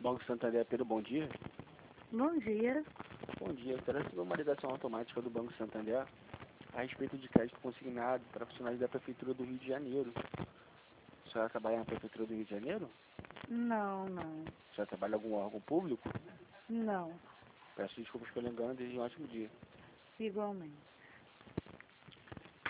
Banco Santander, Pedro, bom dia. Bom dia. Bom dia, eu quero receber uma ligação automática do Banco Santander a respeito de crédito consignado para funcionários da Prefeitura do Rio de Janeiro. A senhora trabalha na Prefeitura do Rio de Janeiro? Não. A senhora trabalha em algum órgão público? Não. Peço desculpas pelo engano, desejo um ótimo dia. Igualmente.